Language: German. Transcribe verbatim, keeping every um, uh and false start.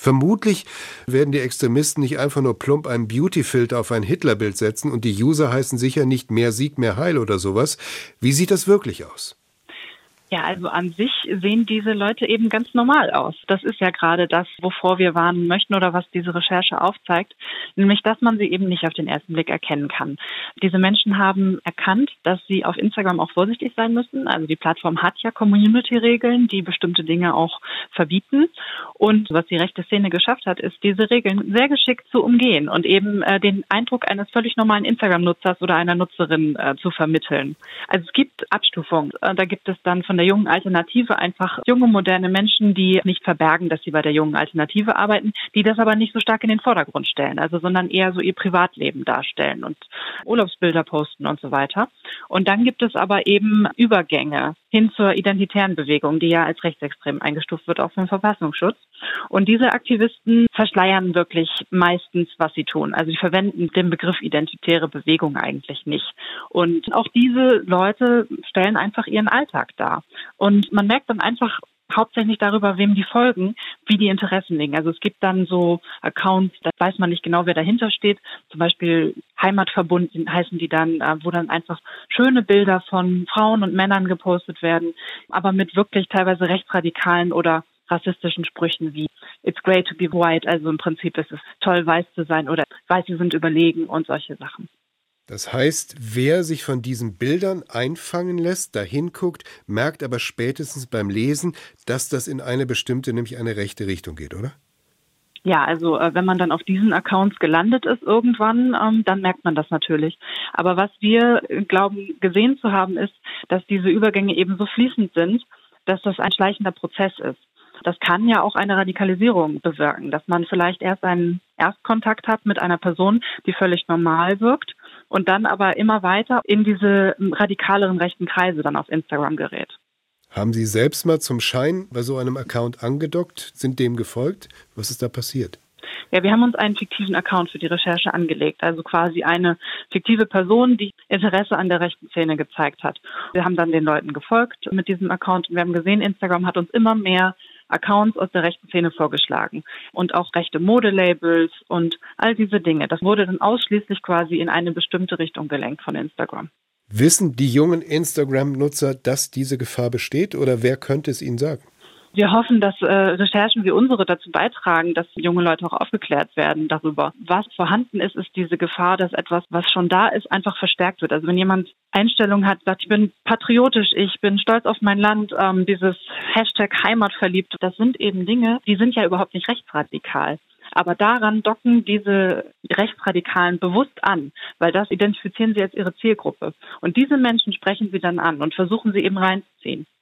Vermutlich werden die Extremisten nicht einfach nur plump einen Beauty-Filter auf ein Hitlerbild setzen und die User heißen sicher nicht mehr Sieg, mehr Heil oder sowas. Wie sieht das wirklich aus? Ja, also an sich sehen diese Leute eben ganz normal aus. Das ist ja gerade das, wovor wir warnen möchten oder was diese Recherche aufzeigt, nämlich, dass man sie eben nicht auf den ersten Blick erkennen kann. Diese Menschen haben erkannt, dass sie auf Instagram auch vorsichtig sein müssen. Also die Plattform hat ja Community-Regeln, die bestimmte Dinge auch verbieten. Und was die rechte Szene geschafft hat, ist, diese Regeln sehr geschickt zu umgehen und eben äh, den Eindruck eines völlig normalen Instagram-Nutzers oder einer Nutzerin äh, zu vermitteln. Also es gibt Abstufungen. Äh, da gibt es dann von der jungen Alternative einfach junge, moderne Menschen, die nicht verbergen, dass sie bei der jungen Alternative arbeiten, die das aber nicht so stark in den Vordergrund stellen, also sondern eher so ihr Privatleben darstellen und Urlaubsbilder posten und so weiter. Und dann gibt es aber eben Übergänge hin zur identitären Bewegung, die ja als rechtsextrem eingestuft wird, auch vom Verfassungsschutz. Und diese Aktivisten verschleiern wirklich meistens, was sie tun. Also sie verwenden den Begriff identitäre Bewegung eigentlich nicht. Und auch diese Leute stellen einfach ihren Alltag dar. Und man merkt dann einfach hauptsächlich darüber, wem die folgen, wie die Interessen liegen. Also es gibt dann so Accounts, da weiß man nicht genau, wer dahinter steht. Zum Beispiel Heimatverbund heißen die dann, wo dann einfach schöne Bilder von Frauen und Männern gepostet werden, aber mit wirklich teilweise rechtsradikalen oder rassistischen Sprüchen wie "It's great to be white", also im Prinzip ist es toll, weiß zu sein oder Weiße sind überlegen und solche Sachen. Das heißt, wer sich von diesen Bildern einfangen lässt, dahin guckt, merkt aber spätestens beim Lesen, dass das in eine bestimmte, nämlich eine rechte Richtung geht, oder? Ja, also äh, wenn man dann auf diesen Accounts gelandet ist irgendwann, ähm, dann merkt man das natürlich. Aber was wir äh, glauben gesehen zu haben, ist, dass diese Übergänge eben so fließend sind, dass das ein schleichender Prozess ist. Das kann ja auch eine Radikalisierung bewirken, dass man vielleicht erst einen Erstkontakt hat mit einer Person, die völlig normal wirkt und dann aber immer weiter in diese radikaleren rechten Kreise dann auf Instagram gerät. Haben Sie selbst mal zum Schein bei so einem Account angedockt, sind dem gefolgt? Was ist da passiert? Ja, wir haben uns einen fiktiven Account für die Recherche angelegt, also quasi eine fiktive Person, die Interesse an der rechten Szene gezeigt hat. Wir haben dann den Leuten gefolgt mit diesem Account und wir haben gesehen, Instagram hat uns immer mehr Accounts aus der rechten Szene vorgeschlagen und auch rechte Modelabels und all diese Dinge. Das wurde dann ausschließlich quasi in eine bestimmte Richtung gelenkt von Instagram. Wissen die jungen Instagram-Nutzer, dass diese Gefahr besteht oder wer könnte es ihnen sagen? Wir hoffen, dass äh, Recherchen wie unsere dazu beitragen, dass junge Leute auch aufgeklärt werden darüber. Was vorhanden ist, ist diese Gefahr, dass etwas, was schon da ist, einfach verstärkt wird. Also wenn jemand Einstellungen hat, sagt, ich bin patriotisch, ich bin stolz auf mein Land, ähm, dieses Hashtag Heimatverliebt, das sind eben Dinge, die sind ja überhaupt nicht rechtsradikal. Aber daran docken diese Rechtsradikalen bewusst an, weil das identifizieren sie als ihre Zielgruppe. Und diese Menschen sprechen sie dann an und versuchen sie eben reinzuziehen.